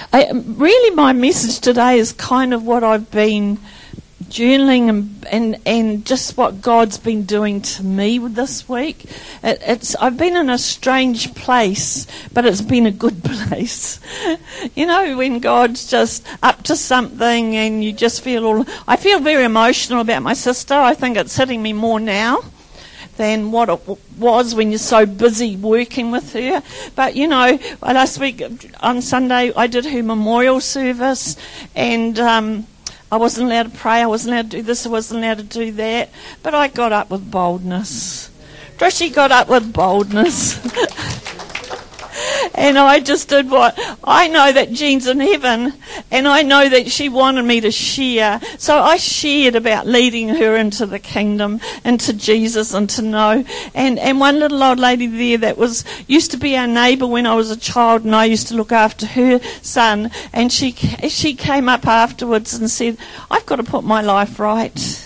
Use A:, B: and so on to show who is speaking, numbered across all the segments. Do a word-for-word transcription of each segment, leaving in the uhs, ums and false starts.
A: I, really my message today is kind of what I've been journaling and, and and just what God's been doing to me this week. It, it's I've been in a strange place, but it's been a good place. You know, when God's just up to something and you just feel all... I feel very emotional about my sister. I think it's hitting me more now than what it w- was when you're so busy working with her. But, you know, last week on Sunday I did her memorial service, and... Um, I wasn't allowed to pray, I wasn't allowed to do this, I wasn't allowed to do that. But I got up with boldness. Trishy got up with boldness. And I just did what... I know that Jean's in heaven, and I know that she wanted me to share. So I shared about leading her into the kingdom, into Jesus, and to know. And, and one little old lady there that was used to be our neighbour when I was a child, and I used to look after her son, and she she came up afterwards and said, I've got to put my life right.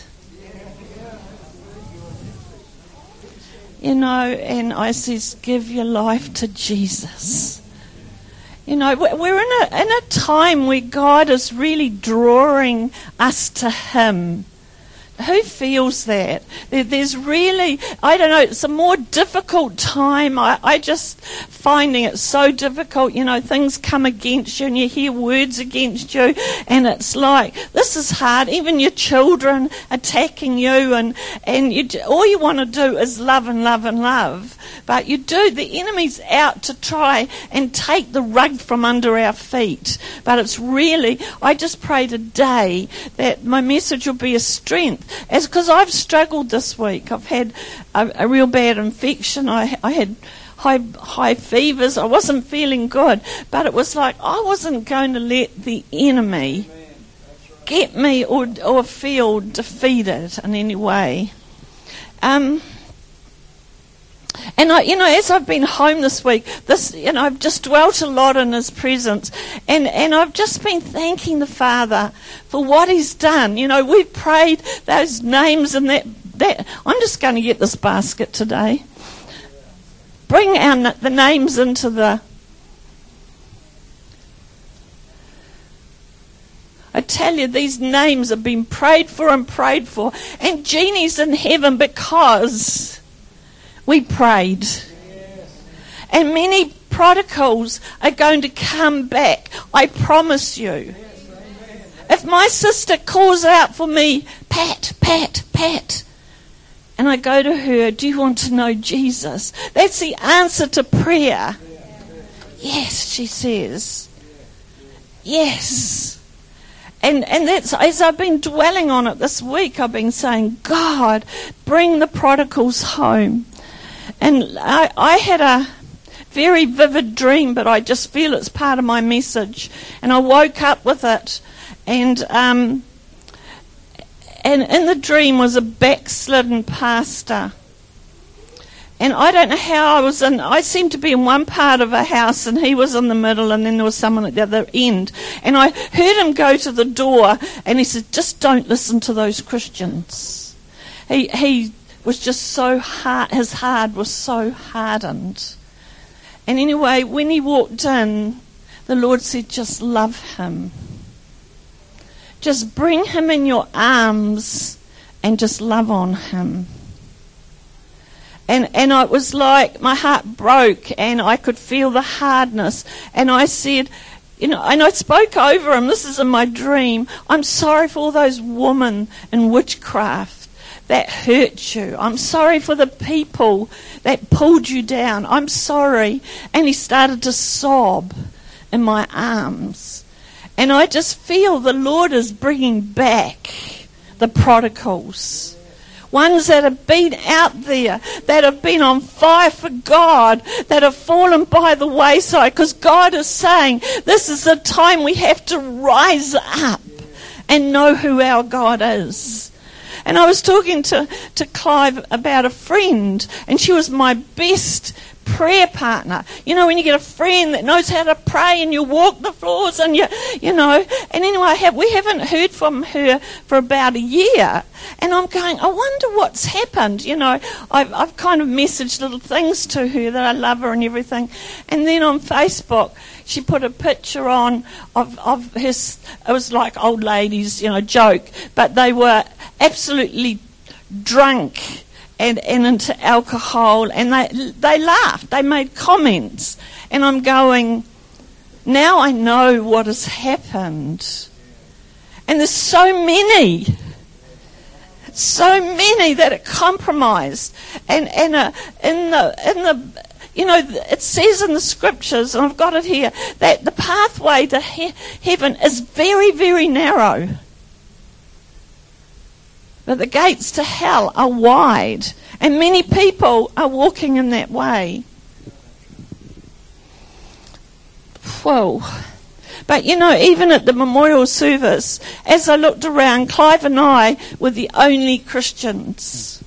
A: You know, and I says, give your life to Jesus. You know, we're in a, in a time where God is really drawing us to Him. Who feels that? There, there's really, I don't know, it's a more difficult time. I, I just finding it so difficult. You know, things come against you and you hear words against you, and it's like, this is hard. Even your children attacking you, and, and you, all you want to do is love and love and love. But you do, the enemy's out to try and take the rug from under our feet. But it's really, I just pray today that my message will be a strength. As because I've struggled this week. I've had a, a real bad infection. I, I had high high fevers. I wasn't feeling good. But it was like I wasn't going to let the enemy get me or or feel defeated in any way. Um. And I, you know, as I've been home this week, this, you know, I've just dwelt a lot in His presence, and, and I've just been thanking the Father for what He's done. You know, we've prayed those names and that. that I'm just going to get this basket today. Bring our the names into the. I tell you, these names have been prayed for and prayed for, and Jeannie's in heaven because we prayed. Yes. And many prodigals are going to come back. I promise you. Yes, if my sister calls out for me, Pat, Pat, Pat, and I go to her, do you want to know Jesus? That's the answer to prayer. Yes, she says. Yes. And and that's, as I've been dwelling on it this week, I've been saying, God, bring the prodigals home. And I, I had a very vivid dream, but I just feel it's part of my message. And I woke up with it, and um, and in the dream was a backslidden pastor. And I don't know how I was in, I seemed to be in one part of a house, and he was in the middle, and then there was someone at the other end. And I heard him go to the door, and he said, just don't listen to those Christians. He he... was just so hard, his heart was so hardened. And anyway, when he walked in, the Lord said, just love him. Just bring him in your arms and just love on him. And and it was like my heart broke, and I could feel the hardness. And I said, you know, and I spoke over him, this is in my dream, I'm sorry for all those women in witchcraft that hurt you. I'm sorry for the people that pulled you down. I'm sorry. And he started to sob in my arms. And I just feel the Lord is bringing back the prodigals. Ones that have been out there, that have been on fire for God, that have fallen by the wayside. Because God is saying, this is the time we have to rise up and know who our God is. And I was talking to, to Clive about a friend, and she was my best prayer partner. You know, when you get a friend that knows how to pray and you walk the floors and you, you know. And anyway, I have, we haven't heard from her for about a year. And I'm going, I wonder what's happened. You know, I've, I've kind of messaged little things to her that I love her and everything. And then on Facebook, she put a picture on of, of her, it was like old ladies, you know, joke, but they were absolutely drunk and, and into alcohol, and they they laughed, they made comments, and I'm going, now I know what has happened. And there's so many, so many that are compromised, and, and uh, in the in the you know, it says in the scriptures, and I've got it here, that the pathway to he- heaven is very, very narrow. But the gates to hell are wide, and many people are walking in that way. Whoa. But you know, even at the memorial service, as I looked around, Clive and I were the only Christians.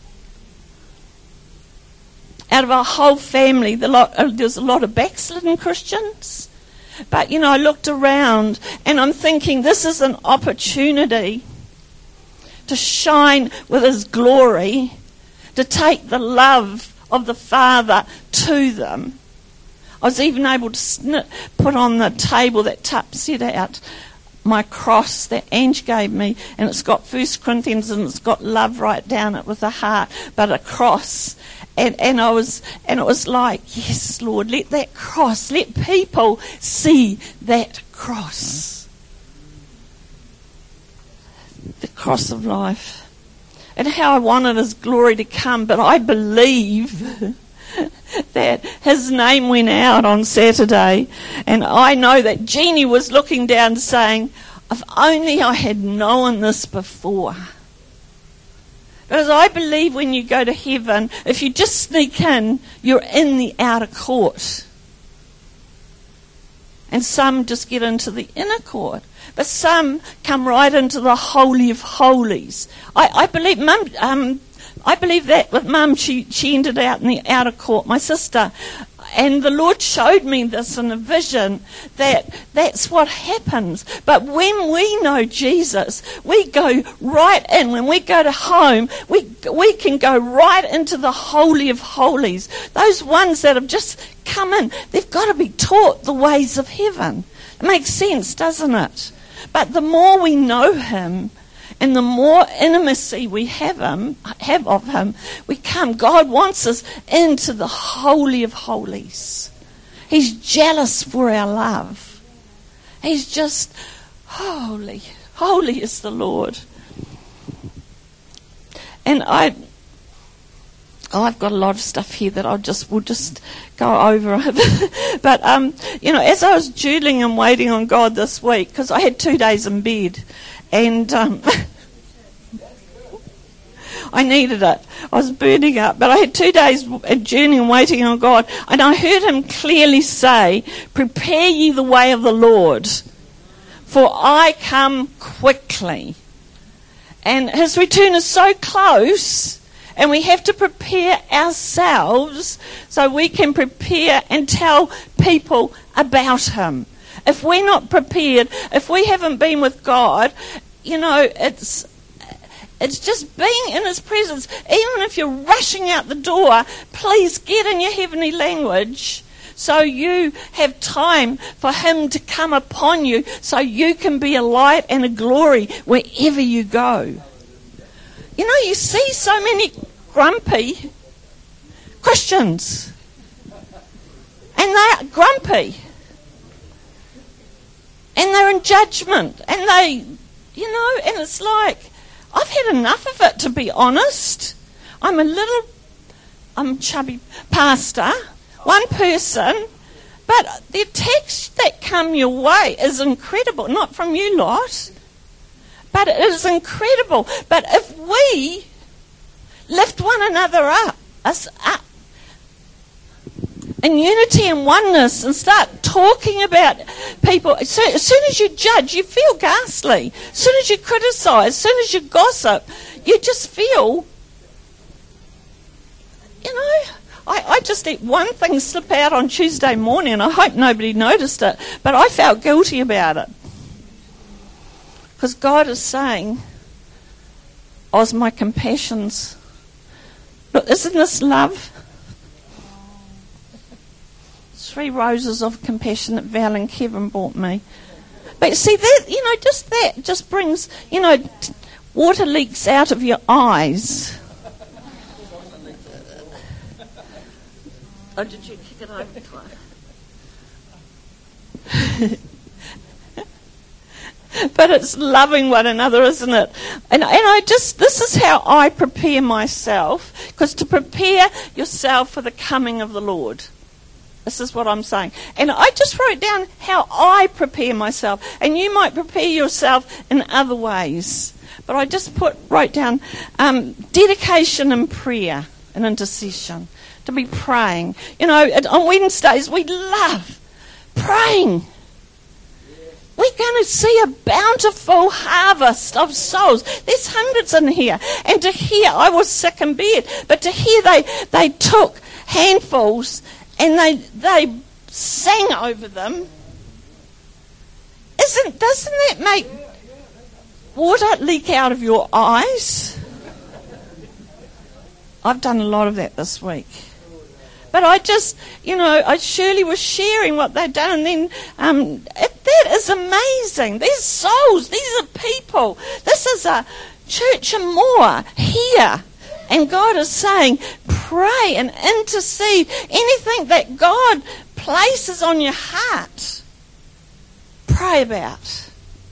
A: Out of our whole family, the lot, uh, there's a lot of backslidden Christians. But you know, I looked around and I'm thinking, this is an opportunity to shine with His glory, to take the love of the Father to them. I was even able to snip, put on the table that Tup set out my cross that Ange gave me, and it's got First Corinthians and it's got love right down it with a heart, but a cross. And and I was and it was like, yes, Lord, let that cross, let people see that cross. The cross of life. And how I wanted His glory to come, but I believe that His name went out on Saturday, and I know that Jeannie was looking down saying, if only I had known this before. Because I believe when you go to heaven, if you just sneak in, you're in the outer court. And some just get into the inner court. But some come right into the Holy of Holies. I, I believe Mum, um, I believe that with Mum, she, she ended out in the outer court, my sister. And the Lord showed me this in a vision, that that's what happens. But when we know Jesus, we go right in. When we go to home, we we can go right into the Holy of Holies. Those ones that have just come in, they've got to be taught the ways of heaven. It makes sense, doesn't it? But the more we know Him, and the more intimacy we have him, have of Him, we come. God wants us into the Holy of Holies. He's jealous for our love. He's just holy. Holy is the Lord. And I, oh, I've got a lot of stuff here that I'll just, we'll just go over. But, um, you know, as I was journaling and waiting on God this week, because I had two days in bed, and um, I needed it. I was burning up. But I had two days journeying and waiting on God. And I heard Him clearly say, prepare ye the way of the Lord, for I come quickly. And His return is so close, and we have to prepare ourselves so we can prepare and tell people about Him. If we're not prepared, if we haven't been with God, you know, it's it's just being in His presence. Even if you're rushing out the door, please get in your heavenly language so you have time for Him to come upon you, so you can be a light and a glory wherever you go. You know, you see so many grumpy Christians, and they're grumpy. And they're in judgment, and they, you know, and it's like, I've had enough of it, to be honest. I'm a little, I'm chubby pastor, one person, but the attacks that come your way is incredible. Not from you lot, but it is incredible. But if we lift one another up, us up, in unity and oneness, and start talking about people. So, as soon as you judge, you feel ghastly. As soon as you criticise, as soon as you gossip, you just feel, you know, I, I just let one thing slip out on Tuesday morning, and I hope nobody noticed it, but I felt guilty about it. Because God is saying, Oz, my compassions. Look, isn't this love? Three roses of compassion that Val and Kevin bought me. But see, that, you know, just that just brings, you know, t- water leaks out of your eyes. Oh, did you kick it over twice? But it's loving one another, isn't it? And, and I just, this is how I prepare myself, because to prepare yourself for the coming of the Lord. This is what I'm saying. And I just wrote down how I prepare myself. And you might prepare yourself in other ways. But I just put wrote down um, dedication and prayer and intercession. To be praying. You know, on Wednesdays we love praying. We're going to see a bountiful harvest of souls. There's hundreds in here. And to hear, I was sick in bed, but to hear they, they took handfuls and they they sang over them. Isn't doesn't that make water leak out of your eyes? I've done a lot of that this week. But I just, you know, I Shirley was sharing what they'd done, and then um, it, that is amazing. These souls, these are people. This is a church and more here. And God is saying, pray and intercede. Anything that God places on your heart, pray about.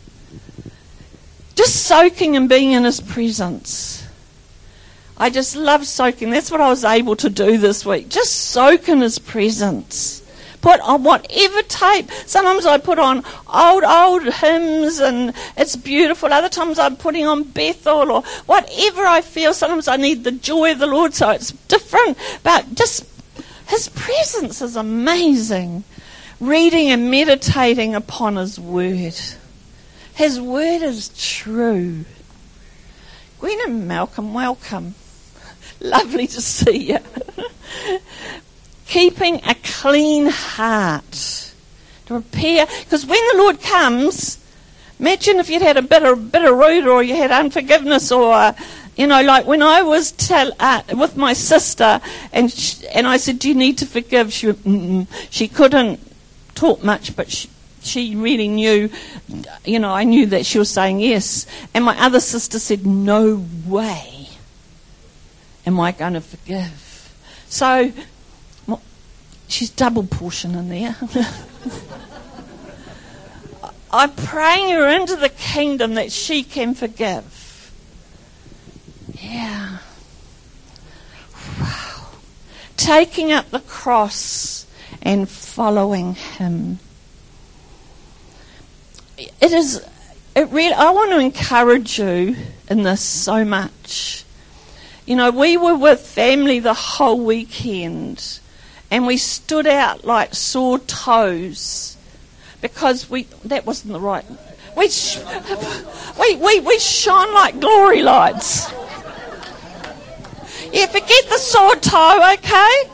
A: Just soaking and being in His presence. I just love soaking. That's what I was able to do this week. Just soak in His presence. Put on whatever tape. Sometimes I put on old, old hymns and it's beautiful. Other times I'm putting on Bethel or whatever I feel. Sometimes I need the joy of the Lord, so it's different. But just His presence is amazing. Reading and meditating upon His Word. His Word is true. Gwen and Malcolm, welcome. Lovely to see you. Keeping a clean heart to prepare, because when the Lord comes, imagine if you'd had a bit of bitter root, or you had unforgiveness, or uh, you know, like when I was tell, uh, with my sister, and she, and I said, "Do you need to forgive?" She mm-mm. she couldn't talk much, but she. She really knew, you know, I knew that she was saying yes. And my other sister said, no way am I going to forgive. So, well, she's double portion in there. I'm praying her into the kingdom that she can forgive. Yeah. Wow. Taking up the cross and following Him. It is, it really, I want to encourage you in this so much. You know, we were with family the whole weekend and we stood out like sore toes because we, that wasn't the right, we, sh- we, we, we shone like glory lights. Yeah, forget the sore toe, okay?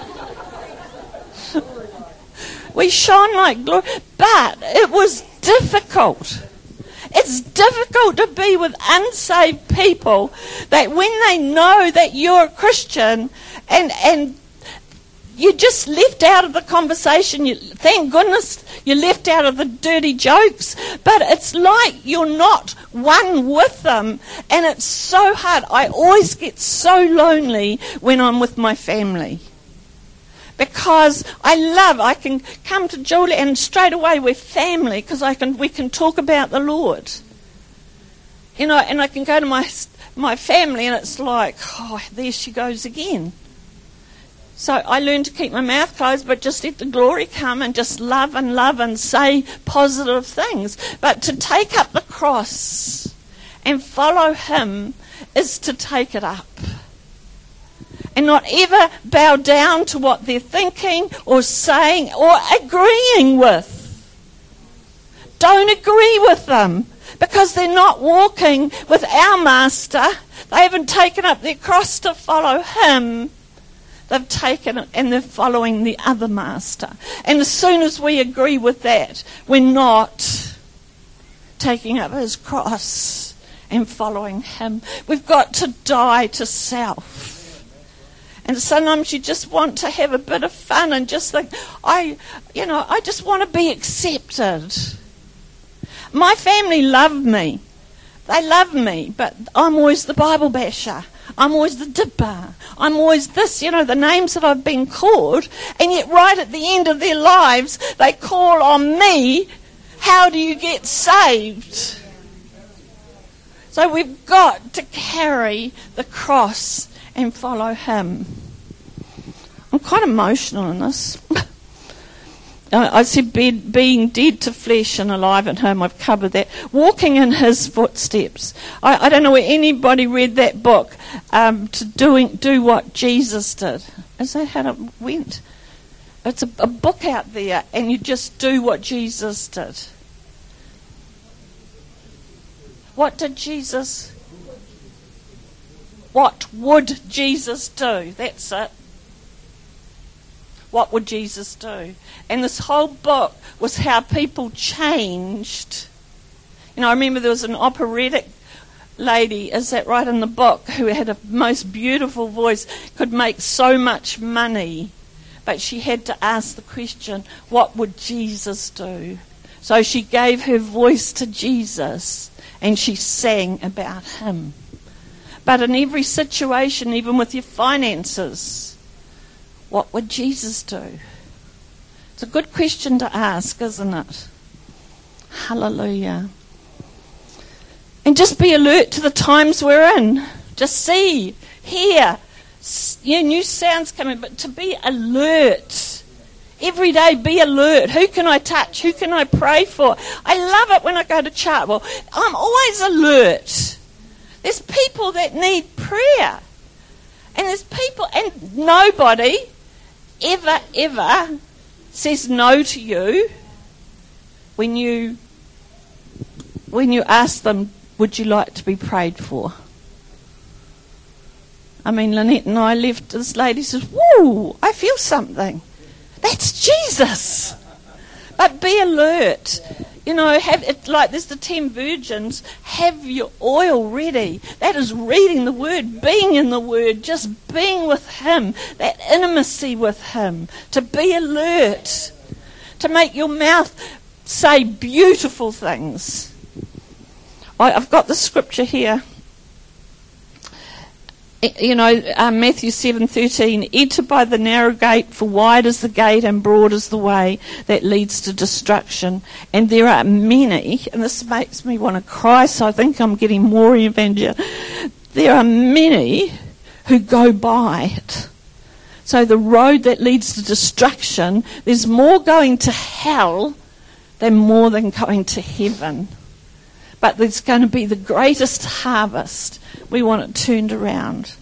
A: We shone like glory, but it was difficult. It's difficult to be with unsaved people that when they know that you're a Christian and and you're just left out of the conversation. You, thank goodness you're left out of the dirty jokes, but it's like you're not one with them, and it's so hard. I always get so lonely when I'm with my family. Because I love, I can come to Julie and straight away we're family because I can we can talk about the Lord. You know, and I can go to my my family and it's like, oh, there she goes again. So I learned to keep my mouth closed, but just let the glory come and just love and love and say positive things. But to take up the cross and follow Him is to take it up. And not ever bow down to what they're thinking or saying or agreeing with. Don't agree with them because they're not walking with our Master. They haven't taken up their cross to follow Him. they've taken it and they're following the other master. And as soon as we agree with that, we're not taking up his cross and following him. We've got to die to self. And sometimes you just want to have a bit of fun and just think, I, you know, I just want to be accepted. My family love me. They love me, but I'm always the Bible basher. I'm always the dipper. I'm always this, you know, the names that I've been called. And yet right at the end of their lives, they call on me, how do you get saved? So we've got to carry the cross and follow him. I'm quite emotional in this. I said be, being dead to flesh and alive in him. I've covered that. Walking in his footsteps. I, I don't know where anybody read that book, um, to doing do what Jesus did. Is that how it went? It's a, a book out there, and you just do what Jesus did. What did Jesus... What would Jesus do? That's it. What would Jesus do? And this whole book was how people changed. You know, I remember there was an operatic lady, is that right, in the book, who had a most beautiful voice, could make so much money, but she had to ask the question, what would Jesus do? So she gave her voice to Jesus, and she sang about him. But in every situation, even with your finances, what would Jesus do? It's a good question to ask, isn't it? Hallelujah. And just be alert to the times we're in. Just see, hear. Yeah, new sounds coming, but to be alert. Every day be alert. Who can I touch? Who can I pray for? I love it when I go to church. Well, I'm always alert. There's people that need prayer. And there's people, and nobody ever, ever says no to you when you when you ask them, would you like to be prayed for? I mean, Lynette and I left, this lady says, whoa, I feel something. That's Jesus. But be alert. You know, have it like there's the ten virgins. Have your oil ready. That is reading the Word, being in the Word, just being with Him, that intimacy with Him. To be alert, to make your mouth say beautiful things. I, I've got the scripture here. You know, uh, Matthew seven thirteen, enter by the narrow gate, for wide is the gate and broad is the way that leads to destruction. And there are many, and this makes me want to cry, so I think I'm getting more evangel. There are many who go by it. So the road that leads to destruction, there's more going to hell than more than going to heaven. But there's going to be the greatest harvest. We want it turned around.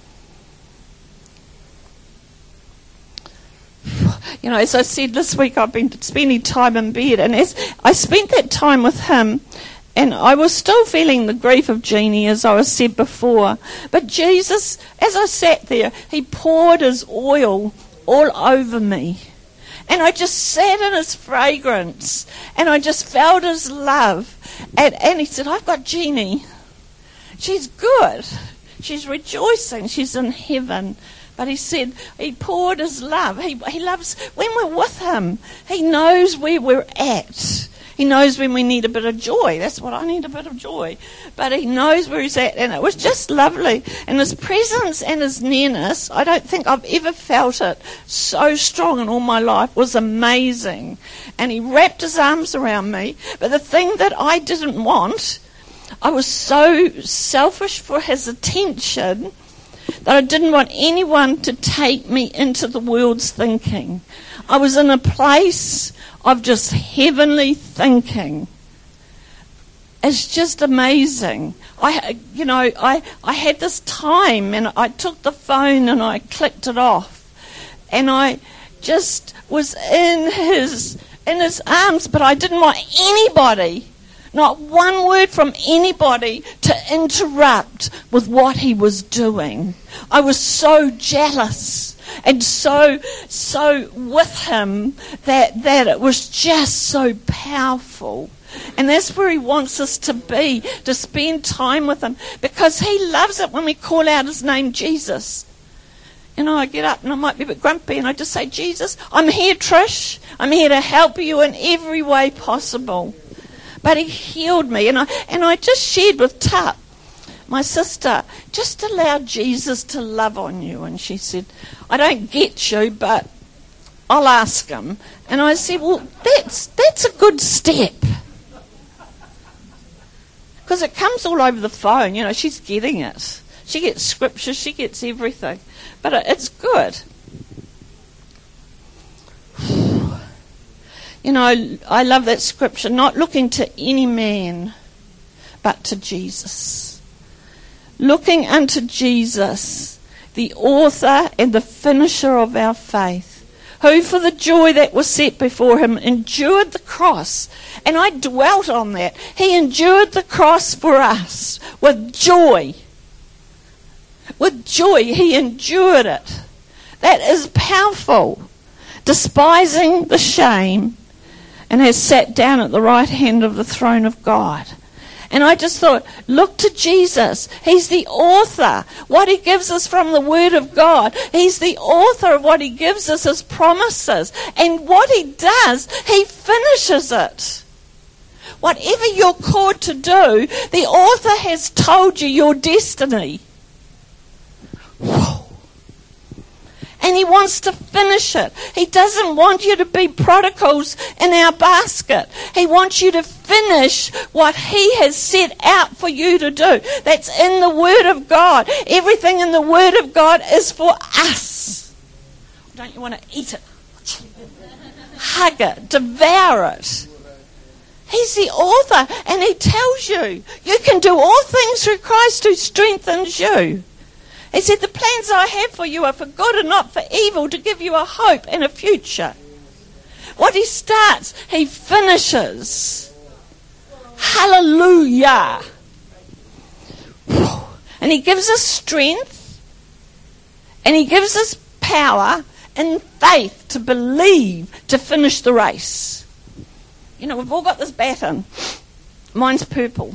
A: You know, as I said, this week I've been spending time in bed, and as I spent that time with him, and I was still feeling the grief of Jeannie, as I was said before. But Jesus, as I sat there, he poured his oil all over me. And I just sat in his fragrance, and I just felt his love. And, and he said, I've got Jeannie. She's good. She's rejoicing. She's in heaven. But he said, he poured his love. He, he loves, when we're with him, he knows where we're at. He knows when we need a bit of joy. That's what I need, a bit of joy. But he knows where he's at. And it was just lovely. And his presence and his nearness, I don't think I've ever felt it so strong in all my life. It was amazing. And he wrapped his arms around me. But the thing that I didn't want, I was so selfish for his attention that I didn't want anyone to take me into the world's thinking. I was in a place of just heavenly thinking. It's just amazing. I, you know, I, I had this time, and I took the phone and I clicked it off, and I just was in his in his arms, but I didn't want anybody, not one word from anybody, to interrupt with what he was doing. I was so jealous. and so, so with him that, that it was just so powerful. And that's where he wants us to be, to spend time with him, because he loves it when we call out his name, Jesus. You know, I get up and I might be a bit grumpy and I just say, Jesus, I'm here, Trish. I'm here to help you in every way possible. But he healed me. And I, and I just shared with Tup, my sister, just allow Jesus to love on you. And she said, I don't get you, but I'll ask him. And I said, well, that's that's a good step. Because it comes all over the phone. You know, she's getting it. She gets scripture. She gets everything. But it, it's good. You know, I love that scripture. Not looking to any man, but to Jesus. Looking unto Jesus, the author and the finisher of our faith, who for the joy that was set before him endured the cross. And I dwelt on that. He endured the cross for us with joy. With joy, he endured it. That is powerful. Despising the shame, and has sat down at the right hand of the throne of God. And I just thought, look to Jesus. He's the author. What he gives us from the Word of God. He's the author of what he gives us as promises. And what he does, he finishes it. Whatever you're called to do, the author has told you your destiny. And he wants to finish it. He doesn't want you to be prodigals in our basket. He wants you to finish what he has set out for you to do. That's in the Word of God. Everything in the Word of God is for us. Don't you want to eat it? Hug it. Devour it. He's the author, and he tells you, you can do all things through Christ who strengthens you. He said, the plans I have for you are for good and not for evil, to give you a hope and a future. What he starts, he finishes. Hallelujah. And he gives us strength, and he gives us power and faith to believe to finish the race. You know, we've all got this baton. Mine's purple.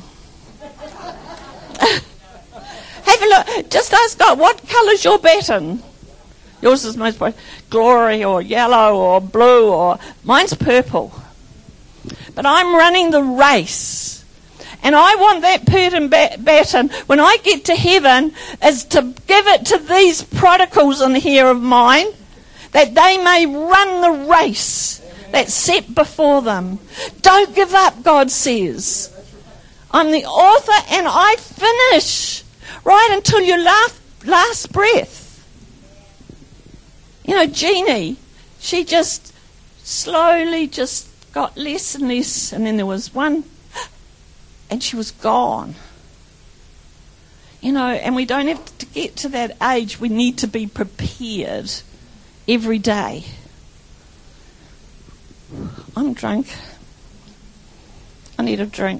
A: Have a look. Just ask God, what colour's your baton? Yours is most bright. Glory or yellow or blue, or mine's purple. But I'm running the race. And I want that Puritan baton, when I get to heaven, is to give it to these prodigals in here of mine, that they may run the race that's set before them. Don't give up, God says. I'm the author and I finish. Right until your last, last breath. You know, Jeannie, she just slowly just got less and less, and then there was one, and she was gone. You know, and we don't have to get to that age. We need to be prepared every day. I'm drunk. I need a drink.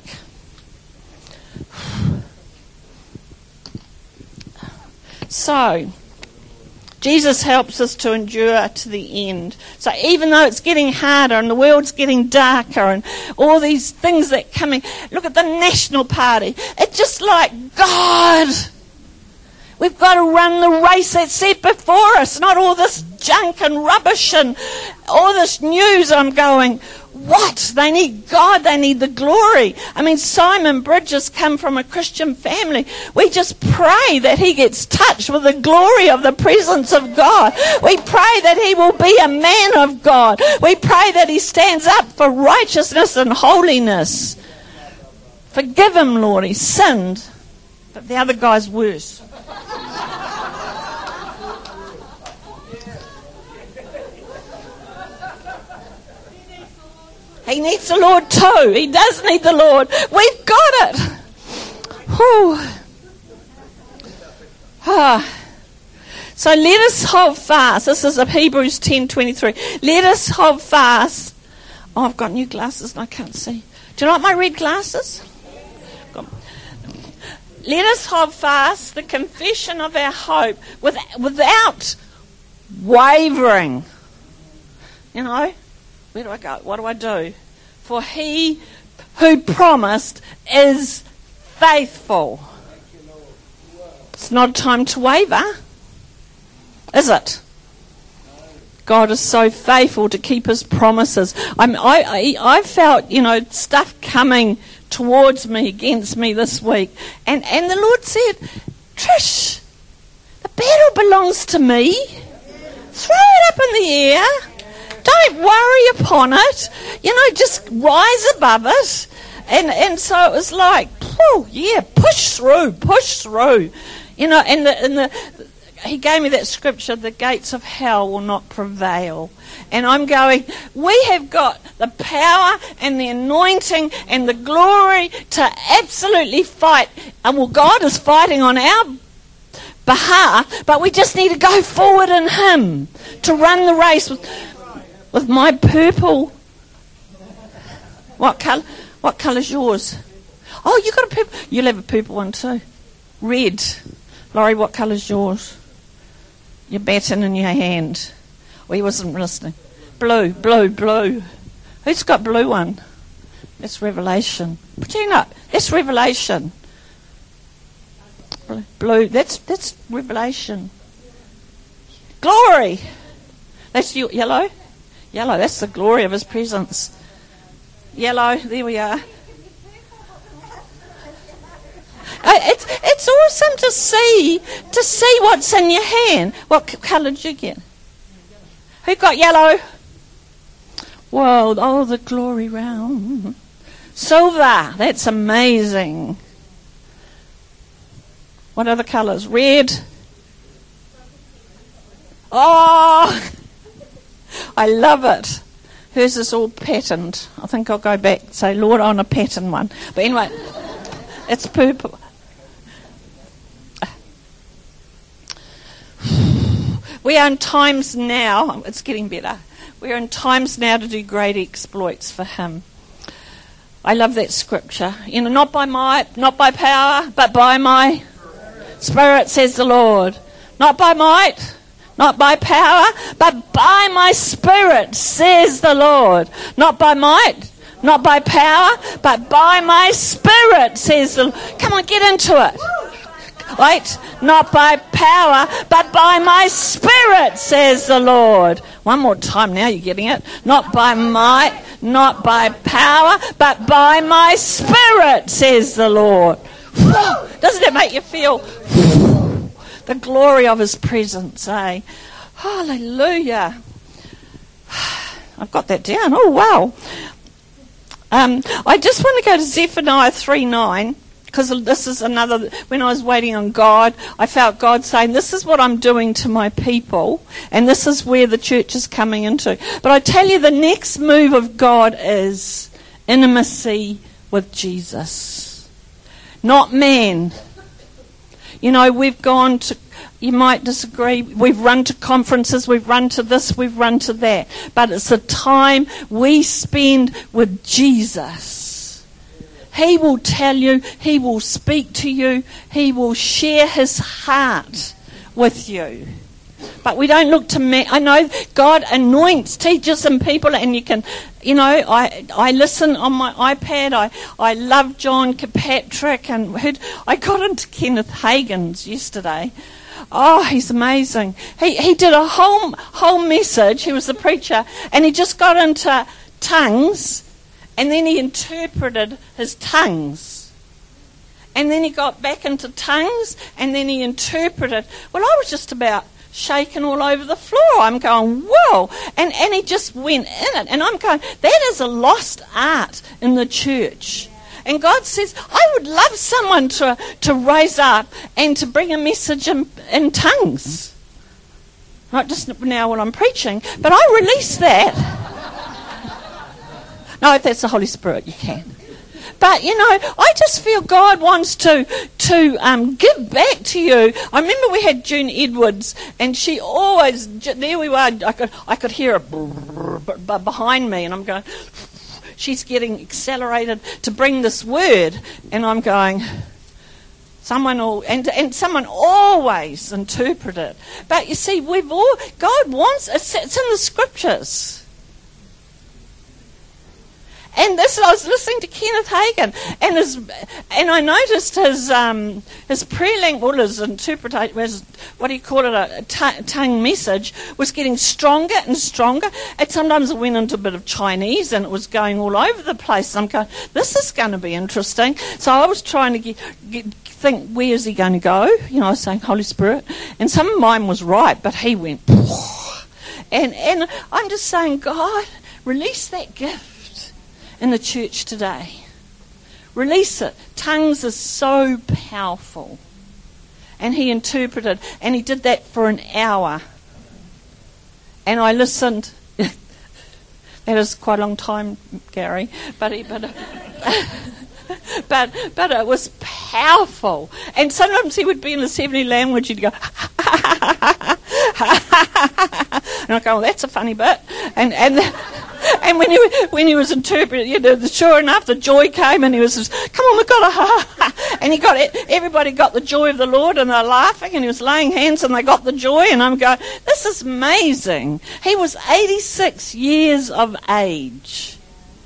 A: So, Jesus helps us to endure to the end. So even though it's getting harder and the world's getting darker and all these things that are coming, look at the National Party. It's just like, God, we've got to run the race that's set before us, not all this junk and rubbish and all this news. I'm going, what? They need God. They need the glory. I mean, Simon Bridges come from a Christian family. We just pray that he gets touched with the glory of the presence of God. We pray that he will be a man of God. We pray that he stands up for righteousness and holiness. Forgive him, Lord. He sinned. But the other guy's worse. He needs the Lord too. He does need the Lord. We've got it. Whew. Ah. So let us hold fast. This is of Hebrews ten twenty-three. Let us hold fast. Oh, I've got new glasses and I can't see. Do you like my red glasses? Let us hold fast the confession of our hope with, without wavering. You know, where do I go? What do I do? For he who promised is faithful. It's not a time to waver, is it? God is so faithful to keep his promises. I'm, I, I, I felt, you know, stuff coming towards me, against me this week. And, and the Lord said, Trish, the battle belongs to me. Throw it up in the air. Don't worry upon it. You know, just rise above it. And and so it was like, oh yeah, push through, push through. You know, and the, and the he gave me that scripture, the gates of hell will not prevail. And I'm going, we have got the power and the anointing and the glory to absolutely fight. And well, God is fighting on our behalf, but we just need to go forward in him to run the race with, with my purple. What colour? What colour's yours? Oh, you got a purple. You'll have a purple one too. Red. Laurie, what colour's yours? Your baton in your hand. Well, he wasn't listening. Blue, blue, blue. Who's got blue one? That's Revelation. Bettina, that's Revelation. Blue, blue. That's that's Revelation. Glory. That's you, yellow. Yellow. That's the glory of his presence. Yellow. There we are. Uh, it's it's awesome to see to see what's in your hand. What c- colour did you get? Who got yellow? Whoa! Oh, the glory round. Silver. That's amazing. What other colours? Red. Oh, I love it. Hers is all patterned. I think I'll go back and say, Lord, I want a pattern one. But anyway, it's purple. We are in times now, it's getting better, we are in times now to do great exploits for him. I love that scripture. You know, not by might, not by power, but by my Spirit, says the Lord. Not by might, not by power, but by my Spirit, says the Lord. Not by might, not by power, but by my Spirit, says the Lord. Come on, get into it. Right? Not by power, but by my Spirit, says the Lord. One more time, now you're getting it. Not by might, not by power, but by my Spirit, says the Lord. Doesn't it make you feel the glory of his presence, eh? Hallelujah. I've got that down. Oh, wow. Um, I just want to go to Zephaniah three nine. Because this is another, when I was waiting on God, I felt God saying, this is what I'm doing to my people, and this is where the church is coming into. But I tell you, the next move of God is intimacy with Jesus, not man. You know, we've gone to, you might disagree, we've run to conferences, we've run to this, we've run to that, but it's a time we spend with Jesus. He will tell you, he will speak to you, he will share his heart with you. But we don't look to me. I know God anoints teachers and people, and you can, you know, I I listen on my iPad. I, I love John Kirkpatrick, and heard, I got into Kenneth Hagin's yesterday. Oh, he's amazing. He he did a whole whole message. He was the preacher, and he just got into tongues. And then he interpreted his tongues. And then he got back into tongues, and then he interpreted. Well, I was just about shaking all over the floor. I'm going, whoa. And, and he just went in it. And I'm going, that is a lost art in the church. And God says, I would love someone to, to rise up and to bring a message in, in tongues. Not just now when I'm preaching, but I release that. No, if that's the Holy Spirit, you can. But, you know, I just feel God wants to to um, give back to you. I remember we had June Edwards, and she always, there we were, I could, I could hear it behind me, and I'm going, she's getting accelerated to bring this word. And I'm going, Someone will, and and someone always interpret it. But you see, we've all God wants it's, it's in the scriptures. And this, I was listening to Kenneth Hagin, and his, and I noticed his um, his prayer language, his interpretation, his, what do you call it, a, a t- tongue message was getting stronger and stronger. And sometimes it went into a bit of Chinese, and it was going all over the place. I'm going, this is going to be interesting. So I was trying to get, get think, where is he going to go? You know, I was saying Holy Spirit, and some of mine was right, but he went, and and I'm just saying, God, release that gift in the church today. Release it. Tongues are so powerful. And he interpreted, and he did that for an hour. And I listened. That is quite a long time, Gary. But he, but, but but it was powerful. And sometimes he would be in the seventy language. He'd go, and I'd go, well, that's a funny bit. And and. And when he when he was interpreting, you know, sure enough, the joy came, and he was just, come on, we've got a ha ha. And he got it. Everybody got the joy of the Lord, and they're laughing, and he was laying hands, and they got the joy. And I'm going, this is amazing. He was eighty-six years of age,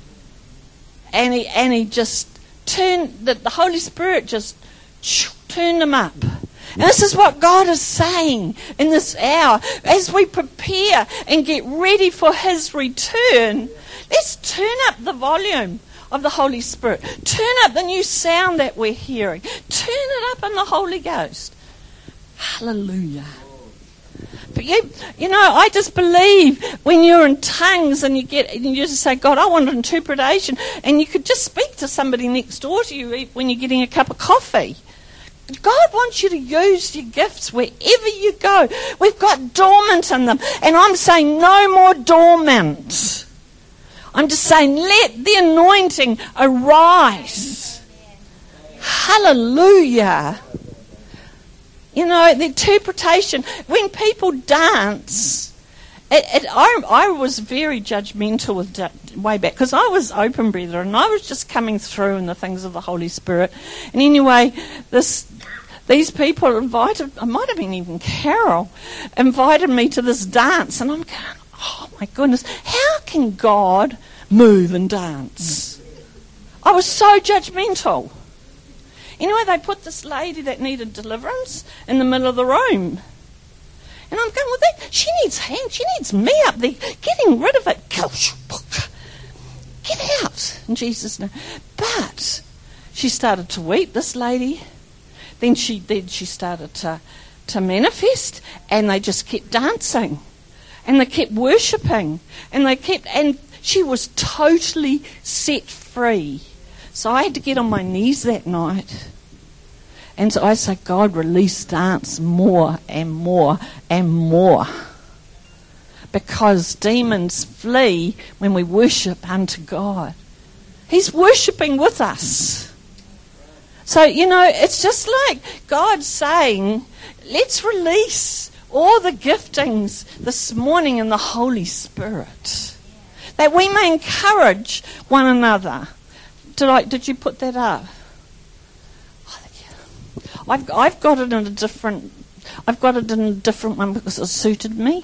A: and he and he just turned the, the Holy Spirit just turned him up. And this is what God is saying in this hour. As we prepare and get ready for his return, let's turn up the volume of the Holy Spirit. Turn up the new sound that we're hearing. Turn it up in the Holy Ghost. Hallelujah. But you, you know, I just believe when you're in tongues and you get, and you just say, God, I want an interpretation, and you could just speak to somebody next door to you when you're getting a cup of coffee. God wants you to use your gifts wherever you go. We've got dormant in them. And I'm saying no more dormant. I'm just saying let the anointing arise. Hallelujah. You know, the interpretation, when people dance, it, it, I, I was very judgmental with da- way back, because I was open breather and I was just coming through in the things of the Holy Spirit. And anyway, this these people invited, I might have been even Carol, invited me to this dance, and I'm going, oh my goodness, how can God move and dance? I was so judgmental. Anyway, they put this lady that needed deliverance in the middle of the room. And I'm going, well, that, she needs hands. She needs me up there, getting rid of it. Get out in Jesus' name. But she started to weep, this lady. Then she then she started to, to manifest, and they just kept dancing. And they kept worshipping. And they kept, and she was totally set free. So I had to get on my knees that night. And so I said, God, release dance more and more and more. Because demons flee when we worship unto God. He's worshipping with us. So, you know, it's just like God saying, let's release all the giftings this morning in the Holy Spirit. That we may encourage one another. Did I? Did you put that up? I've I've got it in a different. I've got it in a different one because it suited me.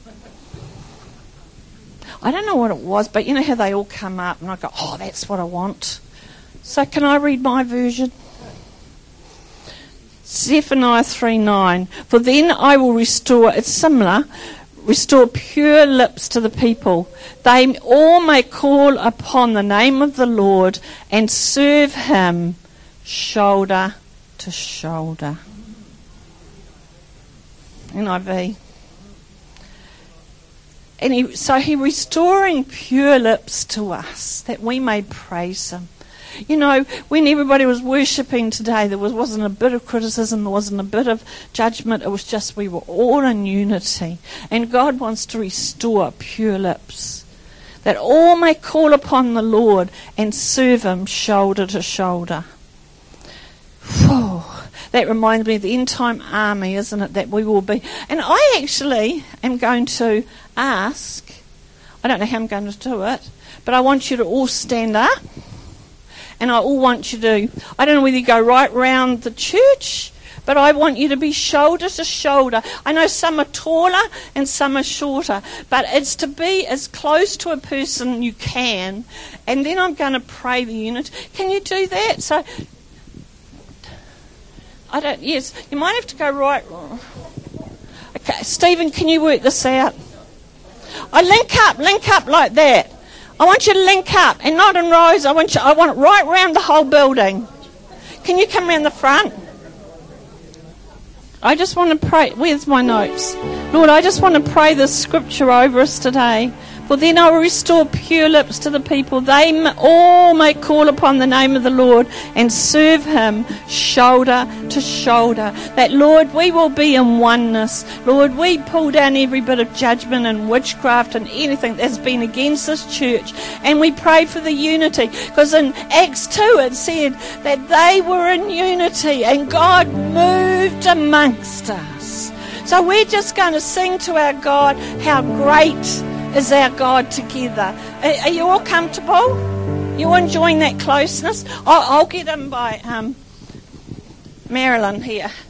A: I don't know what it was, but you know how they all come up, and I go, "Oh, that's what I want." So can I read my version? Zephaniah three nine. For then I will restore. It's similar. Restore pure lips to the people. They all may call upon the name of the Lord and serve him shoulder to shoulder. N I V. And he, so he restoring pure lips to us that we may praise him. You know, when everybody was worshipping today, there was, wasn't a bit of criticism, there wasn't a bit of judgment. It was just we were all in unity. And God wants to restore pure lips, that all may call upon the Lord and serve him shoulder to shoulder. Whew. That reminds me of the end time army, isn't it, that we will be. And I actually am going to ask, I don't know how I'm going to do it, but I want you to all stand up. And I all want you to, I don't know whether you go right round the church, but I want you to be shoulder to shoulder. I know some are taller and some are shorter, but it's to be as close to a person you can. And then I'm going to pray the unit. Can you do that? So, I don't, yes, you might have to go right. Okay, Stephen, can you work this out? I link up, link up like that. I want you to link up, and not in rows. I want you, I want it right round the whole building. Can you come round the front? I just want to pray. Where's my notes? Lord, I just want to pray this scripture over us today. For then I will restore pure lips to the people. They all may call upon the name of the Lord and serve him shoulder to shoulder. That, Lord, we will be in oneness. Lord, we pull down every bit of judgment and witchcraft and anything that's been against this church. And we pray for the unity. Because in Acts two it said that they were in unity and God moved amongst us. So we're just going to sing to our God how great is our God together. Are, are you all comfortable? You enjoying that closeness? I'll, I'll get in by um, Marilyn here.